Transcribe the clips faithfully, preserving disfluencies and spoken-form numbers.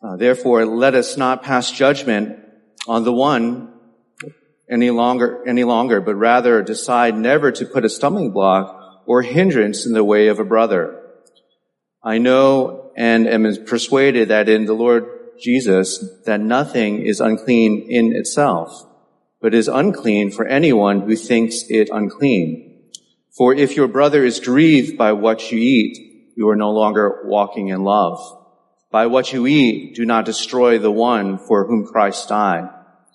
Uh, therefore, let us not pass judgment on the one any longer, any longer, but rather decide never to put a stumbling block or hindrance in the way of a brother. I know and am persuaded that in the Lord Jesus, that nothing is unclean in itself, but is unclean for anyone who thinks it unclean. For if your brother is grieved by what you eat, you are no longer walking in love. By what you eat, do not destroy the one for whom Christ died.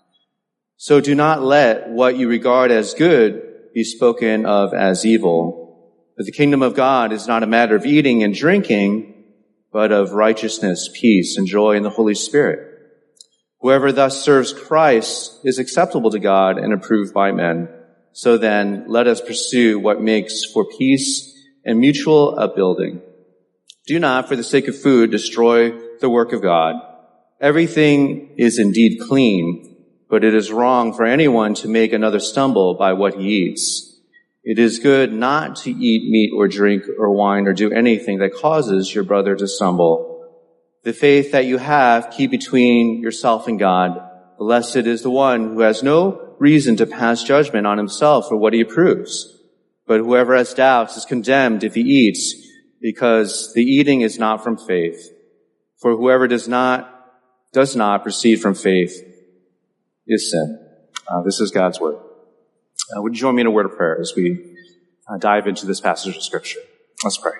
So do not let what you regard as good be spoken of as evil. But the kingdom of God is not a matter of eating and drinking, but of righteousness, peace, and joy in the Holy Spirit. Whoever thus serves Christ is acceptable to God and approved by men. So then, let us pursue what makes for peace and mutual upbuilding. Do not, for the sake of food, destroy the work of God. Everything is indeed clean, but it is wrong for anyone to make another stumble by what he eats. It is good not to eat meat or drink or wine or do anything that causes your brother to stumble. The faith that you have, keep between yourself and God. Blessed is the one who has no reason to pass judgment on himself for what he approves. But whoever has doubts is condemned if he eats, because the eating is not from faith. For whoever does not, does not proceed from faith is sin. Uh, this is God's word. Uh, would you join me in a word of prayer as we uh, dive into this passage of Scripture? Let's pray.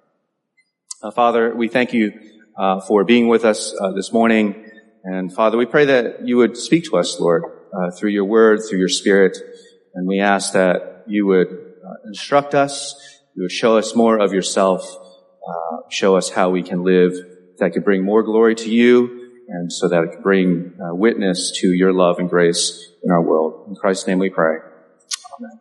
Uh, Father, we thank you uh, for being with us uh, this morning. And Father, we pray that you would speak to us, Lord, uh, through your word, through your Spirit. And we ask that you would uh, instruct us, you would show us more of yourself, uh, show us how we can live that could bring more glory to you, and so that it could bring uh, witness to your love and grace in our world. In Christ's name we pray. Amen.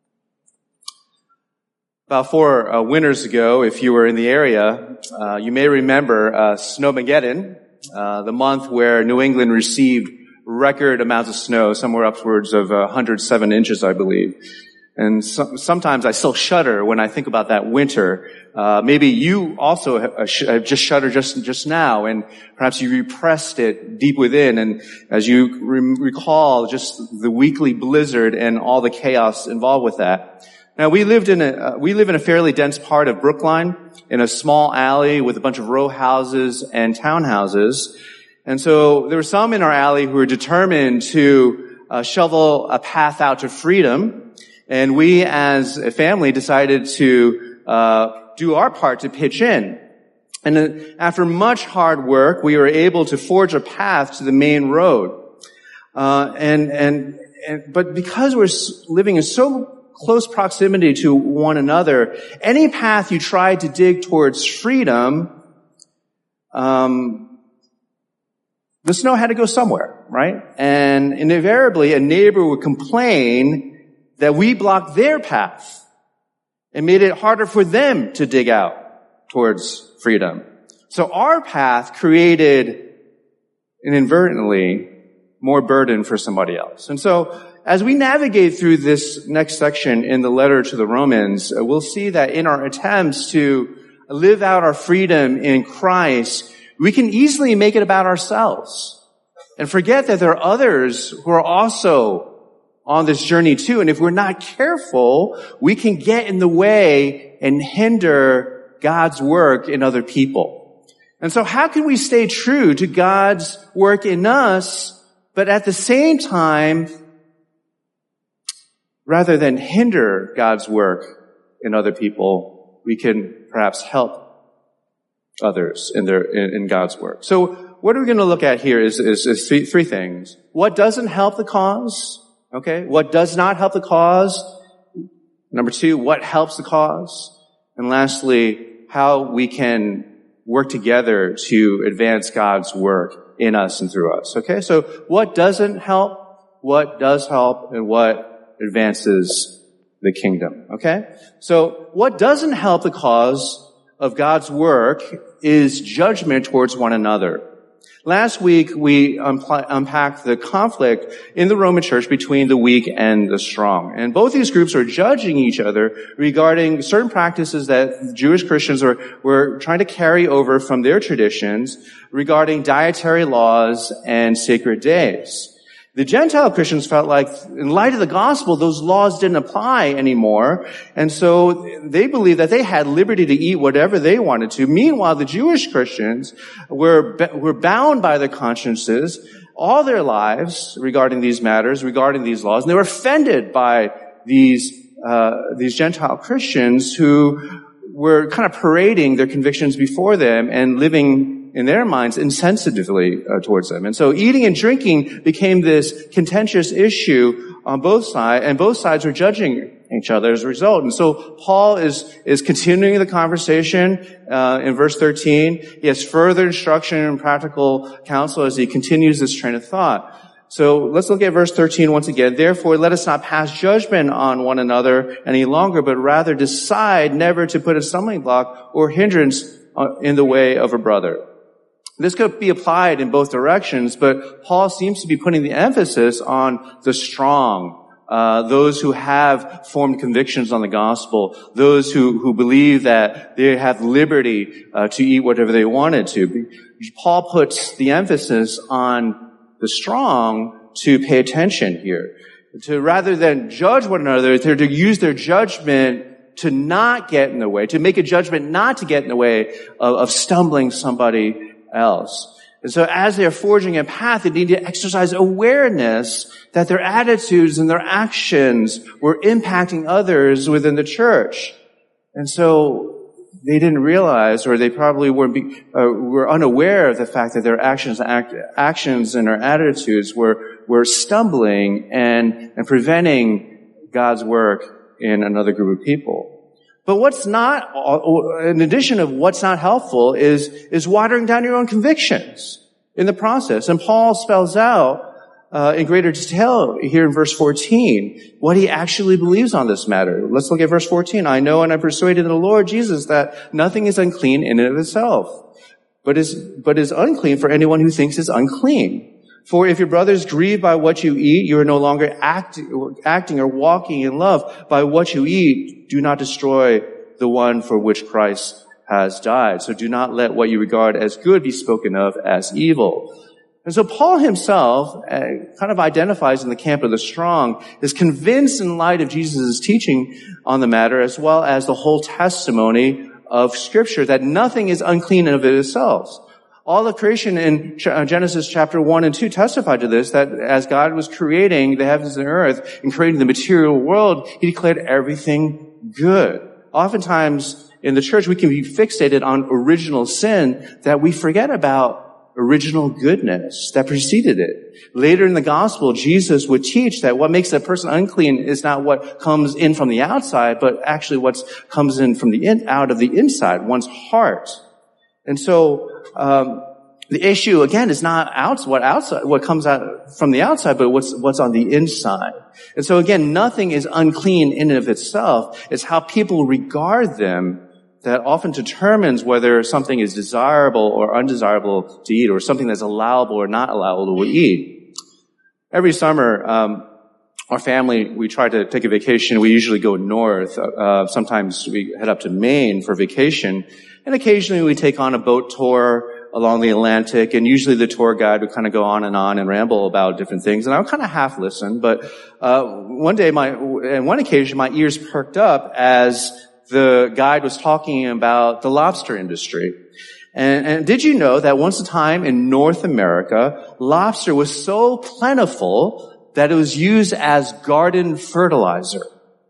About four uh, winters ago, if you were in the area, uh, you may remember uh, Snowmageddon, uh, the month where New England received record amounts of snow, somewhere upwards of uh, one hundred seven inches, I believe. And so, sometimes I still shudder when I think about that winter. Uh, maybe you also have, have just shuddered just, just now, and perhaps you repressed it deep within. And as you re- recall just the weekly blizzard and all the chaos involved with that. Now, we lived in a, uh, we live in a fairly dense part of Brookline, in a small alley with a bunch of row houses and townhouses. And so there were some in our alley who were determined to uh, shovel a path out to freedom. And we as a family decided to uh do our part to pitch in. And then after much hard work, we were able to forge a path to the main road. Uh and and, and but because we're living in so close proximity to one another, any path you tried to dig towards freedom, um the snow had to go somewhere, right? And invariably a neighbor would complain that we blocked their path and made it harder for them to dig out towards freedom. So our path created, inadvertently, more burden for somebody else. And so as we navigate through this next section in the letter to the Romans, we'll see that in our attempts to live out our freedom in Christ, we can easily make it about ourselves and forget that there are others who are also on this journey too. And if we're not careful, we can get in the way and hinder God's work in other people. And so how can we stay true to God's work in us, but at the same time, rather than hinder God's work in other people, we can perhaps help others in their, in, in God's work. So what we're going to look at here is, is, is three, three things. What doesn't help the cause? Okay, what does not help the cause? Number two, what helps the cause? And lastly, how we can work together to advance God's work in us and through us. Okay, so what doesn't help, what does help, and what advances the kingdom. Okay, so what doesn't help the cause of God's work is judgment towards one another. Last week, we unpl- unpacked the conflict in the Roman Church between the weak and the strong. And both these groups are judging each other regarding certain practices that Jewish Christians were, were trying to carry over from their traditions regarding dietary laws and sacred days. The Gentile Christians felt like, in light of the gospel, those laws didn't apply anymore. And so they believed that they had liberty to eat whatever they wanted to. Meanwhile, the Jewish Christians were, were bound by their consciences all their lives regarding these matters, regarding these laws. And they were offended by these, uh, these Gentile Christians who were kind of parading their convictions before them and living in their minds, insensitively uh, towards them. And so eating and drinking became this contentious issue on both sides, and both sides were judging each other as a result. And so Paul is, is continuing the conversation, uh, in verse thirteen. He has further instruction and practical counsel as he continues this train of thought. So let's look at verse thirteen once again. Therefore, let us not pass judgment on one another any longer, but rather decide never to put a stumbling block or hindrance in the way of a brother. This could be applied in both directions, but Paul seems to be putting the emphasis on the strong, uh, those who have formed convictions on the gospel, those who, who believe that they have liberty uh, to eat whatever they wanted to. Paul puts the emphasis on the strong to pay attention here. To rather than judge one another, they're to use their judgment to not get in the way, to make a judgment not to get in the way of, of stumbling somebody else. And so as they're forging a path, they need to exercise awareness that their attitudes and their actions were impacting others within the church. And so they didn't realize, or they probably weren't be, uh, were unaware of the fact that their actions, act, actions and their attitudes were, were stumbling and, and preventing God's work in another group of people. But what's not, in addition of what's not helpful, is, is watering down your own convictions in the process. And Paul spells out, uh, in greater detail here in verse fourteen, what he actually believes on this matter. Let's look at verse fourteen. I know and I'm persuaded in the Lord Jesus that nothing is unclean in and of itself, but is, but is unclean for anyone who thinks it's unclean. For if your brother is grieved by what you eat, you are no longer act, acting or walking in love. By what you eat, do not destroy the one for which Christ has died. So do not let what you regard as good be spoken of as evil. And so Paul himself uh, kind of identifies in the camp of the strong, is convinced in light of Jesus' teaching on the matter, as well as the whole testimony of Scripture, that nothing is unclean of itself. All of creation in Genesis chapter one and two testify to this, that as God was creating the heavens and earth and creating the material world, He declared everything good. Oftentimes in the church, we can be fixated on original sin that we forget about original goodness that preceded it. Later in the gospel, Jesus would teach that what makes a person unclean is not what comes in from the outside, but actually what comes in from the in, out of the inside, one's heart. And so, um, the issue again is not out, what outside, what comes out from the outside, but what's, what's on the inside. And so again, nothing is unclean in and of itself. It's how people regard them that often determines whether something is desirable or undesirable to eat, or something that's allowable or not allowable to eat. Every summer, um, our family, we try to take a vacation. We usually go north. Uh, sometimes we head up to Maine for vacation. And occasionally we take on a boat tour along the Atlantic, and usually the tour guide would kind of go on and on and ramble about different things, and I would kind of half listen. But uh one day, my on one occasion, my ears perked up as the guide was talking about the lobster industry. And, and did you know that once a time in North America, lobster was so plentiful that it was used as garden fertilizer?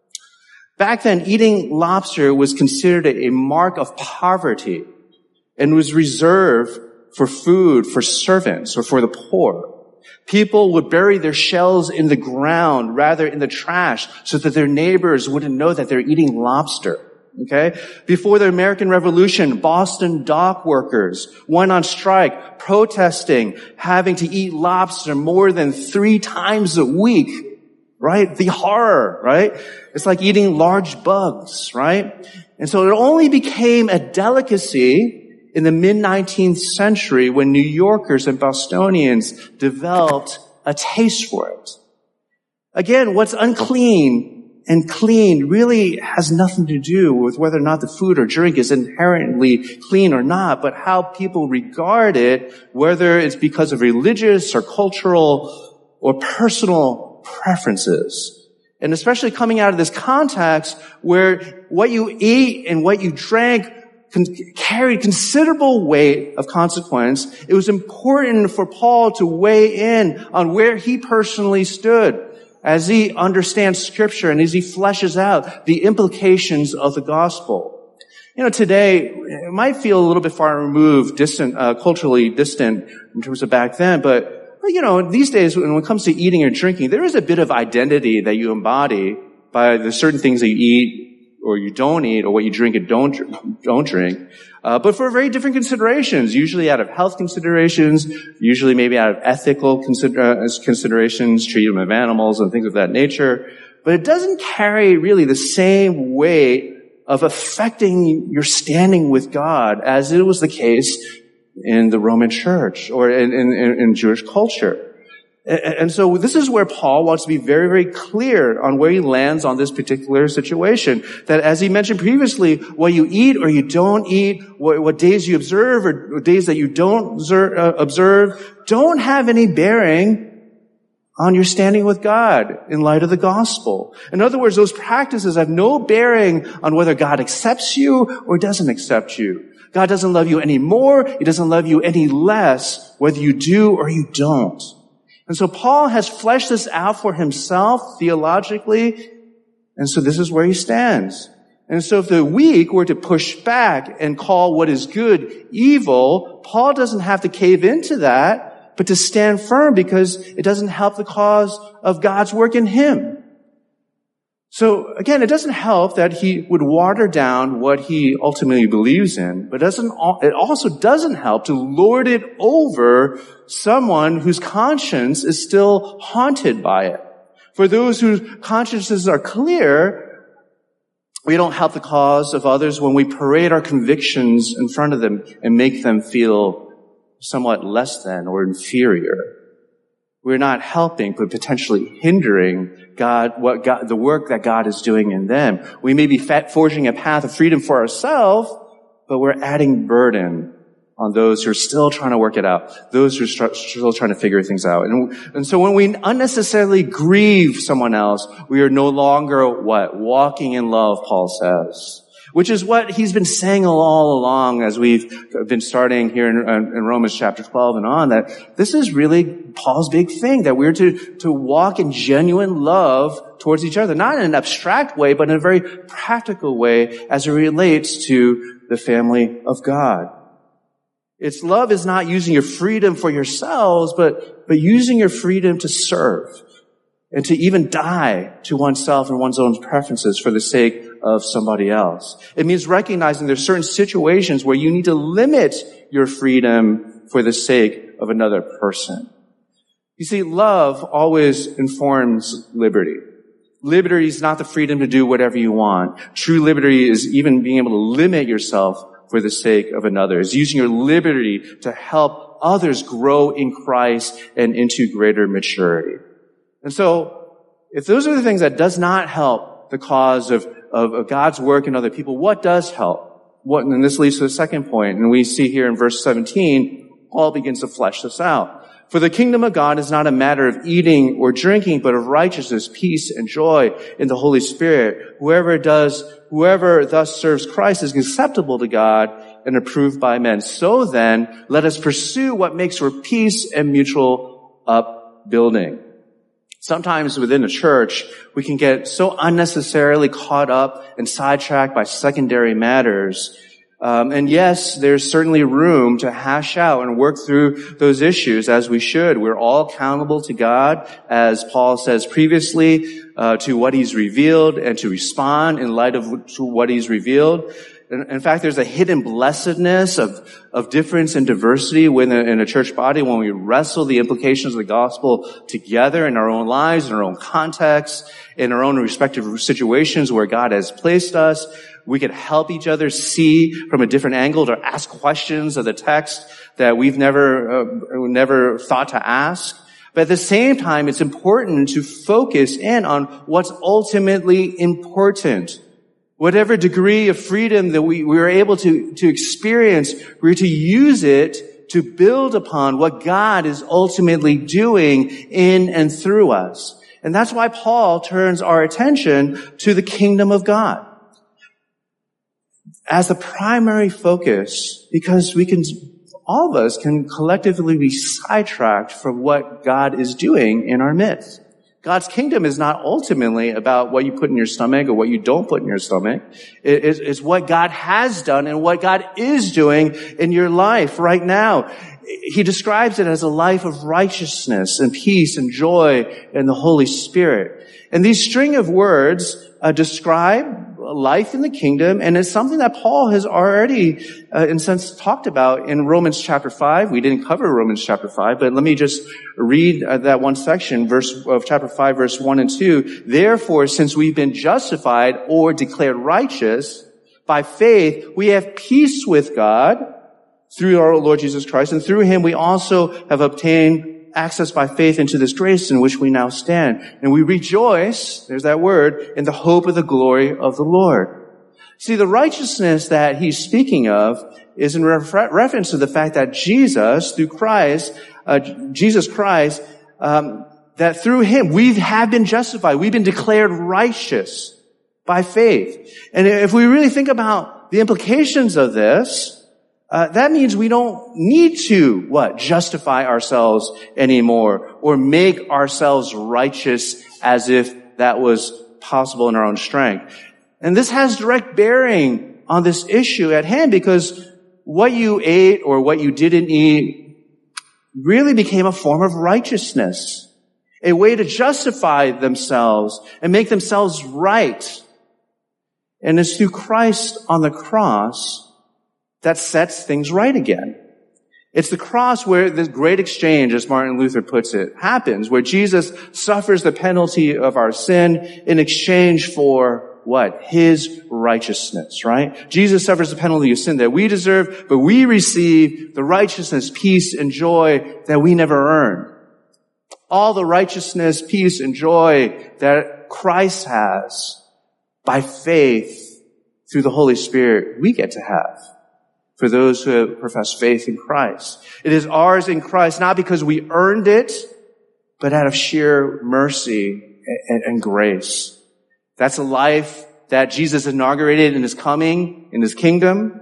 Back then, eating lobster was considered a mark of poverty and was reserved for food for servants or for the poor. People would bury their shells in the ground, rather in the trash, so that their neighbors wouldn't know that they're eating lobster. Okay? Before the American Revolution, Boston dock workers went on strike, protesting having to eat lobster more than three times a week. Right? The horror, right? It's like eating large bugs, right? And so it only became a delicacy in the mid-nineteenth century when New Yorkers and Bostonians developed a taste for it. Again, what's unclean and clean really has nothing to do with whether or not the food or drink is inherently clean or not, but how people regard it, whether it's because of religious or cultural or personal preferences. And especially coming out of this context where what you ate and what you drank con- carried considerable weight of consequence, it was important for Paul to weigh in on where he personally stood as he understands Scripture and as he fleshes out the implications of the gospel. You know, today, it might feel a little bit far removed, distant, uh, culturally distant in terms of back then, but you know, these days, when it comes to eating or drinking, there is a bit of identity that you embody by the certain things that you eat or you don't eat, or what you drink and don't don't drink. Uh, but for very different considerations, usually out of health considerations, usually maybe out of ethical consider- uh, considerations, treatment of animals and things of that nature. But it doesn't carry really the same weight of affecting your standing with God as it was the case in the Roman Church or in, in, in Jewish culture. And, and so this is where Paul wants to be very, very clear on where he lands on this particular situation. That as he mentioned previously, what you eat or you don't eat, what, what days you observe or days that you don't observe, uh, observe, don't have any bearing on your standing with God in light of the gospel. In other words, those practices have no bearing on whether God accepts you or doesn't accept you. God doesn't love you any more. He doesn't love you any less, whether you do or you don't. And so Paul has fleshed this out for himself theologically. And so this is where he stands. And so if the weak were to push back and call what is good evil, Paul doesn't have to cave into that, but to stand firm because it doesn't help the cause of God's work in him. So again, it doesn't help that he would water down what he ultimately believes in, but it doesn't, it also doesn't help to lord it over someone whose conscience is still haunted by it. For those whose consciences are clear, we don't help the cause of others when we parade our convictions in front of them and make them feel somewhat less than or inferior. We're not helping, but potentially hindering God, what God, the work that God is doing in them. We may be forging a path of freedom for ourselves, but we're adding burden on those who are still trying to work it out, those who are still trying to figure things out. And, and so when we unnecessarily grieve someone else, we are no longer what? Walking in love, Paul says. Which is what he's been saying all along as we've been starting here in, in Romans chapter twelve and on, that this is really Paul's big thing, that we're to, to walk in genuine love towards each other, not in an abstract way, but in a very practical way as it relates to the family of God. It's love is not using your freedom for yourselves, but, but using your freedom to serve and to even die to oneself and one's own preferences for the sake of somebody else. It means recognizing there's certain situations where you need to limit your freedom for the sake of another person. You see, love always informs liberty. Liberty is not the freedom to do whatever you want. True liberty is even being able to limit yourself for the sake of another. It's using your liberty to help others grow in Christ and into greater maturity. And so, if those are the things that does not help the cause of, of, of God's work in other people, what does help? What, and this leads to the second point, and we see here in verse seventeen, Paul begins to flesh this out. For the kingdom of God is not a matter of eating or drinking, but of righteousness, peace, and joy in the Holy Spirit. Whoever does, whoever thus serves Christ is acceptable to God and approved by men. So then, let us pursue what makes for peace and mutual upbuilding. Sometimes within a church, we can get so unnecessarily caught up and sidetracked by secondary matters. Um, and yes, there's certainly room to hash out and work through those issues as we should. We're all accountable to God, as Paul says previously, uh, to what He's revealed and to respond in light of to what He's revealed. In fact, there's a hidden blessedness of, of difference and diversity within in a church body when we wrestle the implications of the gospel together in our own lives, in our own contexts, in our own respective situations where God has placed us. We could help each other see from a different angle or ask questions of the text that we've never, uh, never thought to ask. But at the same time, it's important to focus in on what's ultimately important. Whatever degree of freedom that we, we are able to, to experience, we're to use it to build upon what God is ultimately doing in and through us. And that's why Paul turns our attention to the kingdom of God as the primary focus, because we can, all of us can collectively be sidetracked from what God is doing in our midst. God's kingdom is not ultimately about what you put in your stomach or what you don't put in your stomach. It is, it's what God has done and what God is doing in your life right now. He describes it as a life of righteousness and peace and joy in the Holy Spirit. And these string of words uh, describe life in the kingdom, and it's something that Paul has already, uh, in a sense, talked about in Romans chapter five. We didn't cover Romans chapter five, but let me just read uh, that one section, verse of chapter five, verse one and two. Therefore, since we've been justified or declared righteous by faith, we have peace with God through our Lord Jesus Christ, and through him we also have obtained access by faith into this grace in which we now stand. And we rejoice, there's that word, in the hope of the glory of the Lord. See, the righteousness that he's speaking of is in refer- reference to the fact that Jesus, through Christ, uh, Jesus Christ, um, that through him we have been justified. We've been declared righteous by faith. And if we really think about the implications of this, Uh, that means we don't need to, what, justify ourselves anymore or make ourselves righteous as if that was possible in our own strength. And this has direct bearing on this issue at hand, because what you ate or what you didn't eat really became a form of righteousness, a way to justify themselves and make themselves right. And it's through Christ on the cross that sets things right again. It's the cross where the great exchange, as Martin Luther puts it, happens, where Jesus suffers the penalty of our sin in exchange for what? His righteousness, right? Jesus suffers the penalty of sin that we deserve, but we receive the righteousness, peace, and joy that we never earned. All the righteousness, peace, and joy that Christ has by faith through the Holy Spirit, we get to have. For those who have professed faith in Christ. It is ours in Christ, not because we earned it, but out of sheer mercy and, and grace. That's a life that Jesus inaugurated in his coming, in his kingdom.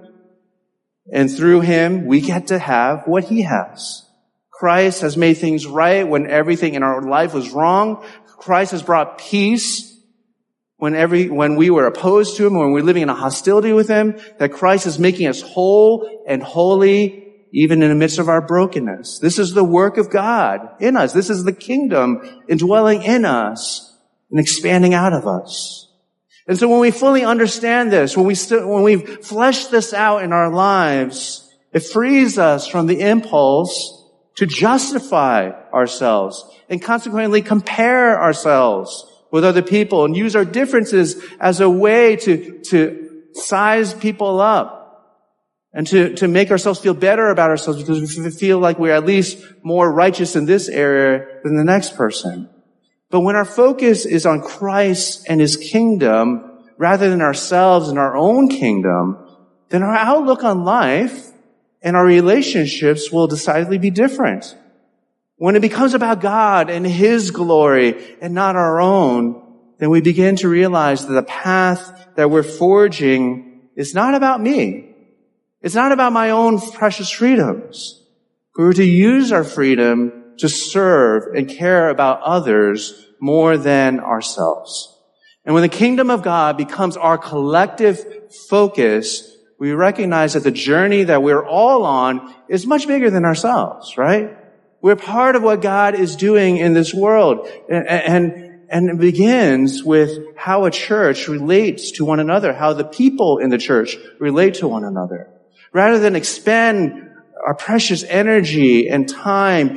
And through him, we get to have what he has. Christ has made things right when everything in our life was wrong. Christ has brought peace when every, when we were opposed to him, when we were living in a hostility with him, that Christ is making us whole and holy even in the midst of our brokenness. This is the work of God in us. This is the kingdom indwelling in us and expanding out of us. And so when we fully understand this, when we st- when we flesh this out in our lives, it frees us from the impulse to justify ourselves and consequently compare ourselves with other people and use our differences as a way to, to size people up and to, to make ourselves feel better about ourselves because we feel like we're at least more righteous in this area than the next person. But when our focus is on Christ and his kingdom rather than ourselves and our own kingdom, then our outlook on life and our relationships will decidedly be different. When it becomes about God and his glory and not our own, then we begin to realize that the path that we're forging is not about me. It's not about my own precious freedoms. But we're to use our freedom to serve and care about others more than ourselves. And when the kingdom of God becomes our collective focus, we recognize that the journey that we're all on is much bigger than ourselves, right? We're part of what God is doing in this world. And, and, and it begins with how a church relates to one another, how the people in the church relate to one another. Rather than expend our precious energy and time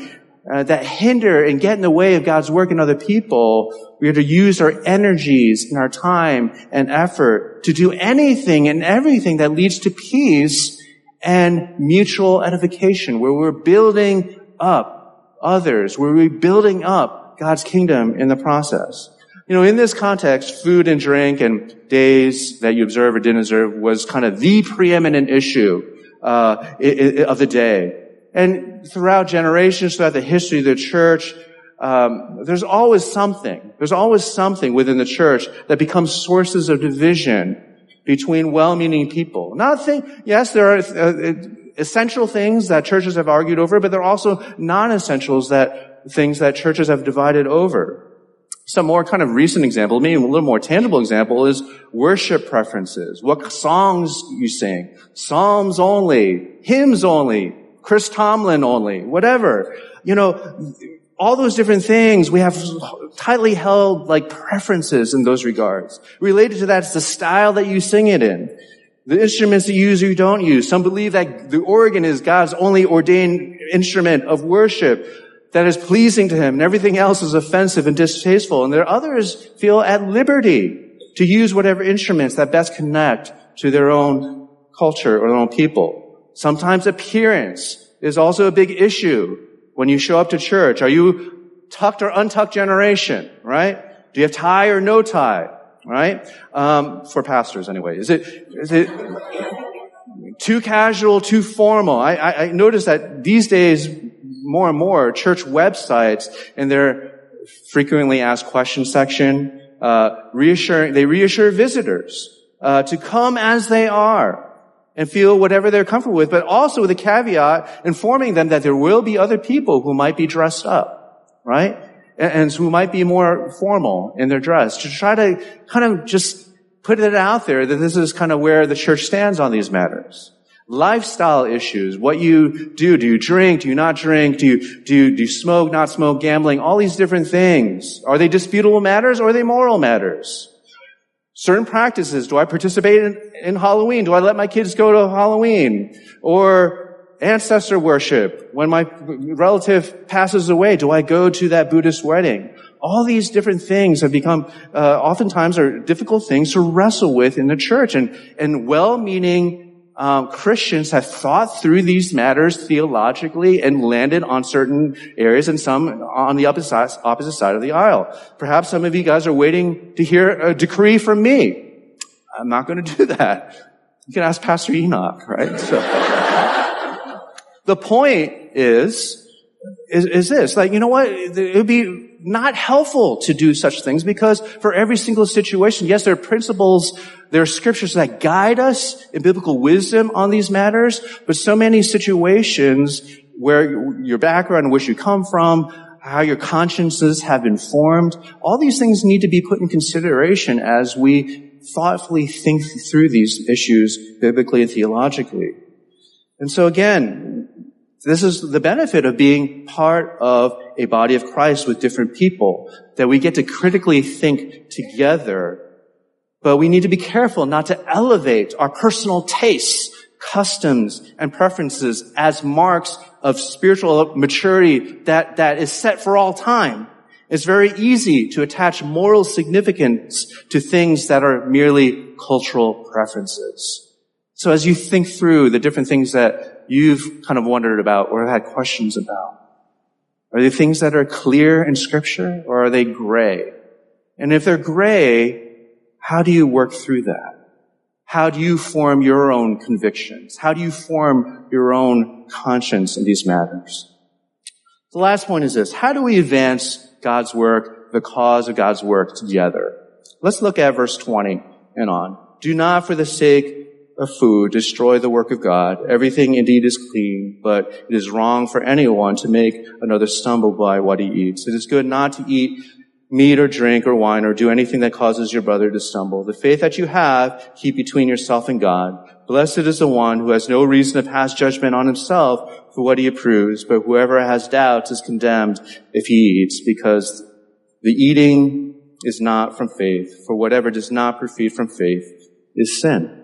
uh, that hinder and get in the way of God's work in other people, we are to use our energies and our time and effort to do anything and everything that leads to peace and mutual edification, where we're building up others, where we're building up God's kingdom in the process. You know, in this context, food and drink and days that you observe or didn't observe was kind of the preeminent issue uh of the day. And throughout generations, throughout the history of the church, um there's always something. There's always something within the church that becomes sources of division between well-meaning people. Not think, yes, there are uh, essential things that churches have argued over, but there are also non-essentials that things that churches have divided over. Some more kind of recent example, maybe a little more tangible example, is worship preferences. What songs you sing. Psalms only. Hymns only. Chris Tomlin only. Whatever. You know, all those different things, we have tightly held like preferences in those regards. Related to that is the style that you sing it in. The instruments that you use or you don't use. Some believe that the organ is God's only ordained instrument of worship that is pleasing to him, and everything else is offensive and distasteful. And there are others feel at liberty to use whatever instruments that best connect to their own culture or their own people. Sometimes appearance is also a big issue when you show up to church. Are you tucked or untucked generation, right? Do you have tie or no tie, right? Um, for pastors anyway. Is it, is it too casual, too formal? I, I, I notice that these days, more and more church websites in their frequently asked questions section, uh, reassuring, they reassure visitors, uh, to come as they are and feel whatever they're comfortable with, but also with a caveat informing them that there will be other people who might be dressed up, right? And, and who might be more formal in their dress, to try to kind of just put it out there that this is kind of where the church stands on these matters. Lifestyle issues, what you do. Do you drink? Do you not drink? Do you, do you, do you smoke, not smoke, gambling? All these different things. Are they disputable matters or are they moral matters? Certain practices. Do I participate in, in Halloween? Do I let my kids go to Halloween? Or ancestor worship. When my relative passes away, do I go to that Buddhist wedding? All these different things have become, uh, oftentimes are difficult things to wrestle with in the church. And, and well-meaning Um, Christians have thought through these matters theologically and landed on certain areas and some on the opposite side, opposite side of the aisle. Perhaps some of you guys are waiting to hear a decree from me. I'm not going to do that. You can ask Pastor Enoch, right? So, the point is, is, is this, like, you know what? It would be not helpful to do such things because for every single situation, yes, there are principles, there are scriptures that guide us in biblical wisdom on these matters, but so many situations where your background, where you come from, how your consciences have been formed, all these things need to be put in consideration as we thoughtfully think through these issues biblically and theologically. And so again, this is the benefit of being part of a body of Christ with different people, that we get to critically think together. But we need to be careful not to elevate our personal tastes, customs, and preferences as marks of spiritual maturity that, that is set for all time. It's very easy to attach moral significance to things that are merely cultural preferences. So as you think through the different things that you've kind of wondered about or had questions about, are they things that are clear in Scripture or are they gray? And if they're gray, how do you work through that? How do you form your own convictions? How do you form your own conscience in these matters? The last point is this: how do we advance God's work, the cause of God's work together? Let's look at verse twenty and on. Do not for the sake of food destroy the work of God. Everything indeed is clean, but it is wrong for anyone to make another stumble by what he eats. It is good not to eat meat or drink or wine or do anything that causes your brother to stumble. The faith that you have, keep between yourself and God. Blessed is the one who has no reason to pass judgment on himself for what he approves, but whoever has doubts is condemned if he eats, because the eating is not from faith. For whatever does not proceed from faith is sin.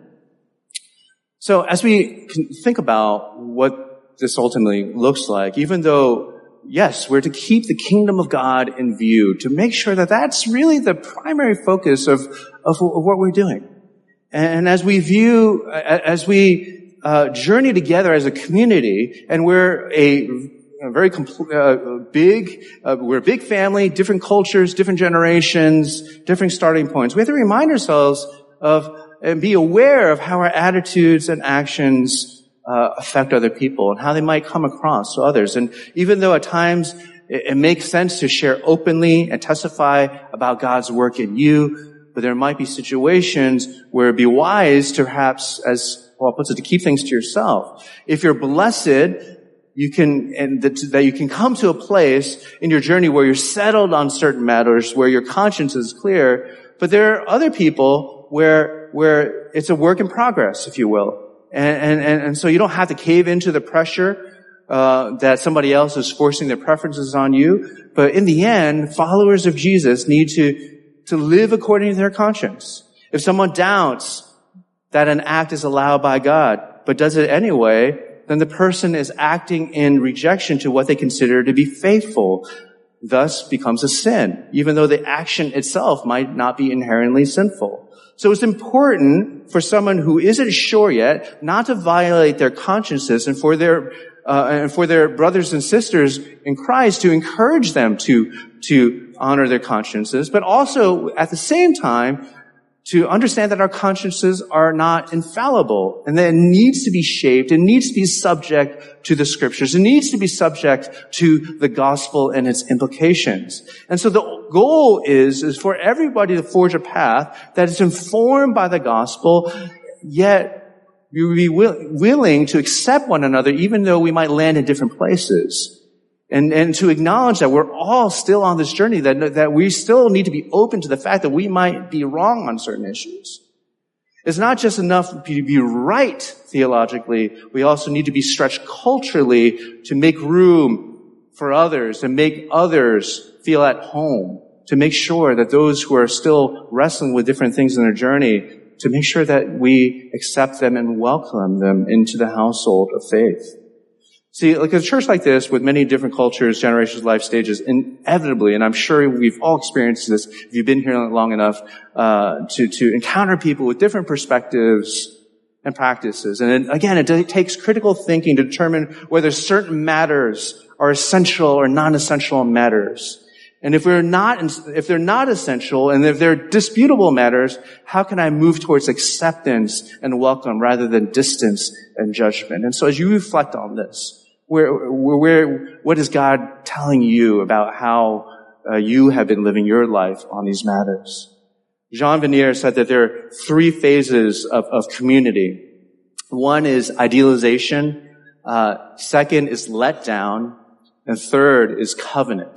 So as we think about what this ultimately looks like, even though yes, we're to keep the kingdom of God in view, to make sure that that's really the primary focus of, of, of what we're doing. And as we view, as we uh, journey together as a community, and we're a, a very compl- uh, big, uh, we're a big family, different cultures, different generations, different starting points. We have to remind ourselves of and be aware of how our attitudes and actions Uh, affect other people and how they might come across to others. And even though at times it, it makes sense to share openly and testify about God's work in you, but there might be situations where it'd be wise to perhaps, as Paul puts it, to keep things to yourself. If you're blessed, you can, and that, that you can come to a place in your journey where you're settled on certain matters, where your conscience is clear, but there are other people where, where it's a work in progress, if you will. And, and, and so you don't have to cave into the pressure, uh, that somebody else is forcing their preferences on you. But in the end, followers of Jesus need to, to live according to their conscience. If someone doubts that an act is allowed by God, but does it anyway, then the person is acting in rejection to what they consider to be faithful, thus becomes a sin, even though the action itself might not be inherently sinful. So it's important for someone who isn't sure yet not to violate their consciences, and for their uh, and for their brothers and sisters in Christ to encourage them to to honor their consciences, but also at the same time to understand that our consciences are not infallible and that it needs to be shaped, it needs to be subject to the scriptures, it needs to be subject to the gospel and its implications. And so the goal is, is for everybody to forge a path that is informed by the gospel, yet we will be will, willing to accept one another even though we might land in different places. And, and to acknowledge that we're all still on this journey, that, that we still need to be open to the fact that we might be wrong on certain issues. It's not just enough to be right theologically. We also need to be stretched culturally to make room for others and make others feel at home, to make sure that those who are still wrestling with different things in their journey, to make sure that we accept them and welcome them into the household of faith. See, like a church like this, with many different cultures, generations, life stages, inevitably, and I'm sure we've all experienced this if you've been here long enough, uh, to, to encounter people with different perspectives and practices. And it, again, it, it takes critical thinking to determine whether certain matters are essential or non-essential matters. And if we're not, if they're not essential and if they're disputable matters, how can I move towards acceptance and welcome rather than distance and judgment? And so as you reflect on this, Where, where, what is God telling you about how uh, you have been living your life on these matters? Jean Vanier said that there are three phases of, of community. One is idealization. Uh, second is letdown. And third is covenant.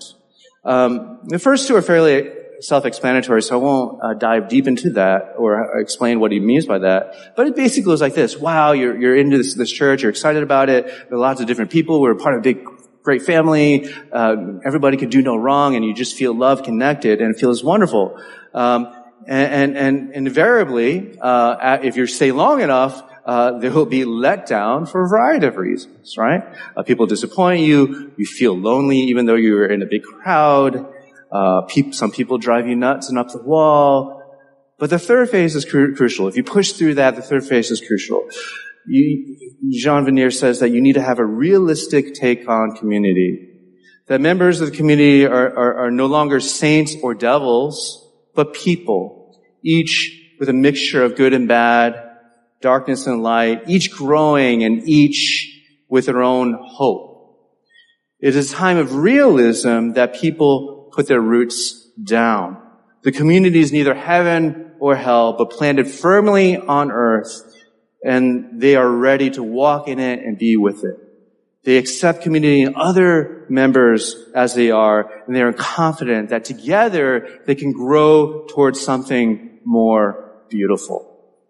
Um, the first two are fairly self-explanatory, so I won't uh, dive deep into that or explain what he means by that. But it basically goes like this. Wow, you're, you're into this, this church, you're excited about it. There are lots of different people. We're part of a big, great family. Uh, everybody can do no wrong, and you just feel loved, connected, and it feels wonderful. Um, and, and, and invariably, uh, if you stay long enough, uh, there will be let down for a variety of reasons, right? Uh, people disappoint you. You feel lonely even though you're in a big crowd. Uh, pe- some people drive you nuts and up the wall. But the third phase is cru- crucial. If you push through that, the third phase is crucial. You, Jean Vanier says that you need to have a realistic take on community. That members of the community are, are, are no longer saints or devils, but people, each with a mixture of good and bad, darkness and light, each growing and each with their own hope. It is a time of realism that people put their roots down. The community is neither heaven or hell, but planted firmly on earth, and they are ready to walk in it and be with it. They accept community and other members as they are, and they are confident that together they can grow towards something more beautiful.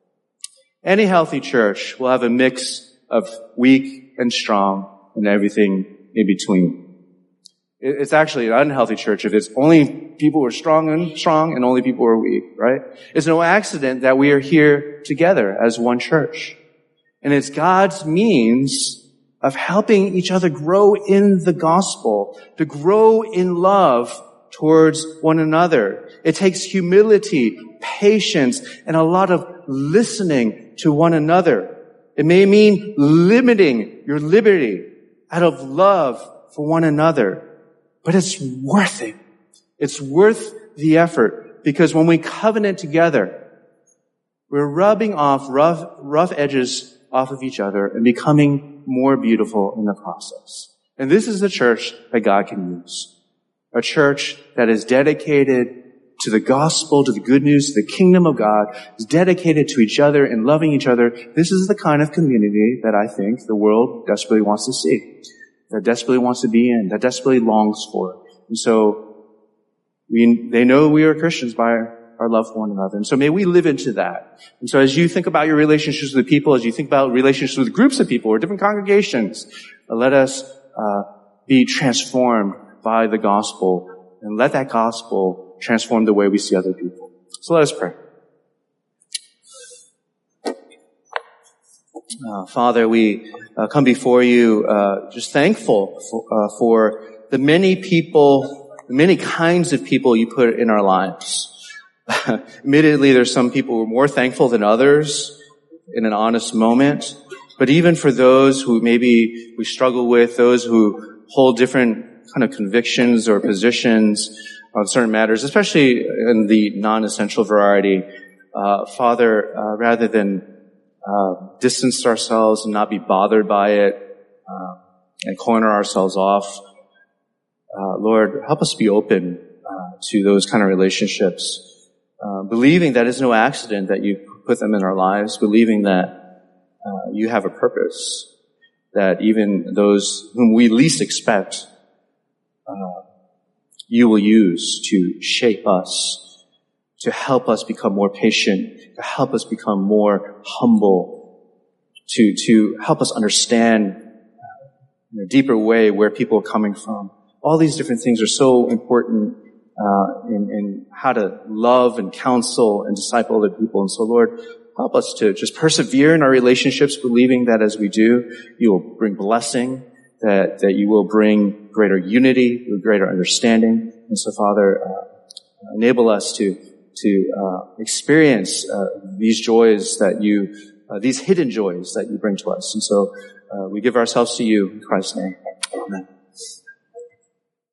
Any healthy church will have a mix of weak and strong and everything in between. It's actually an unhealthy church if it's only people who are strong and strong and only people who are weak, right? It's no accident that we are here together as one church. And it's God's means of helping each other grow in the gospel, to grow in love towards one another. It takes humility, patience, and a lot of listening to one another. It may mean limiting your liberty out of love for one another, but it's worth it. It's worth the effort, because when we covenant together, we're rubbing off rough, rough edges off of each other and becoming more beautiful in the process. And this is the church that God can use. A church that is dedicated to the gospel, to the good news, to the kingdom of God, is dedicated to each other and loving each other. This is the kind of community that I think the world desperately wants to see, that desperately wants to be in, that desperately longs for. And so we, they know we are Christians by our love for one another. And so may we live into that. And so as you think about your relationships with people, as you think about relationships with groups of people or different congregations, uh, let us uh, be transformed by the gospel, and let that gospel transform the way we see other people. So let us pray. Uh, Father, we uh, come before you uh, just thankful for, uh, for the many people, the many kinds of people you put in our lives. Admittedly, there's some people who are more thankful than others in an honest moment. But even for those who maybe we struggle with, those who hold different kind of convictions or positions on certain matters, especially in the non-essential variety, uh, Father, uh, rather than uh, distance ourselves and not be bothered by it uh, and corner ourselves off, uh, Lord, help us be open uh, to those kind of relationships. Uh, believing that it's no accident that you put them in our lives, believing that uh, you have a purpose, that even those whom we least expect, uh, you will use to shape us, to help us become more patient, to help us become more humble, to, to help us understand uh, in a deeper way where people are coming from. All these different things are so important Uh, in, in how to love and counsel and disciple other people. And so, Lord, help us to just persevere in our relationships, believing that as we do, you will bring blessing, that, that you will bring greater unity, greater understanding. And so, Father, uh, enable us to, to, uh, experience, uh, these joys that you, uh, these hidden joys that you bring to us. And so, uh, we give ourselves to you in Christ's name.